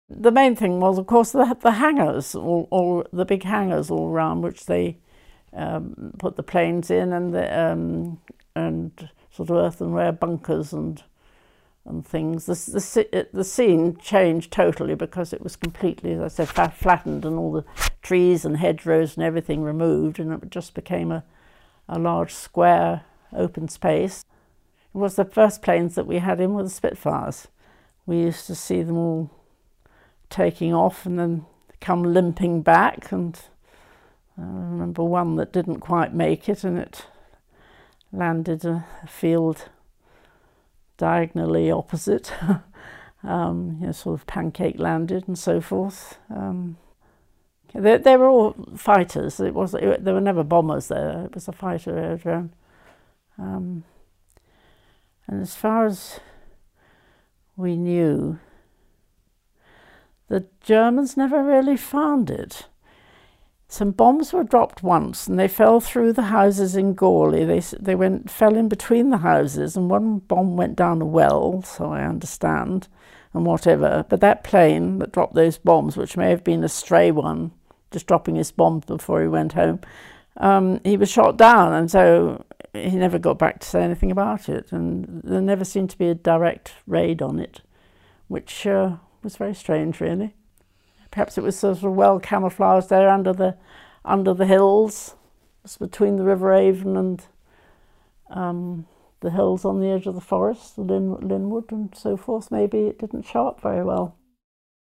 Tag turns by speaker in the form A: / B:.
A: The main thing was, of course, the hangars, all the big hangars all around, which they put the planes in, and sort of earthenware bunkers and things. The scene changed totally because it was completely, as I said, flattened, and all the trees and hedgerows and everything removed, and it just became a large square open space. It was the first planes that we had in were the Spitfires. We used to see them all taking off and then come limping back, and I remember one that didn't quite make it, and it landed a field diagonally opposite, sort of pancake landed and so forth. They were all fighters. There were never bombers there. It was a fighter aerodrome. And as far as we knew, the Germans never really found it. Some bombs were dropped once, and they fell through the houses in Gourley. They fell in between the houses, and one bomb went down a well, so I understand, and whatever. But that plane that dropped those bombs, which may have been a stray one, just dropping his bombs before he went home, he was shot down, and so he never got back to say anything about it. And there never seemed to be a direct raid on it, which was very strange, really. Perhaps it was sort of well camouflaged there under the hills, just between the River Avon and the hills on the edge of the forest, the Linwood and so forth. Maybe it didn't show up very well.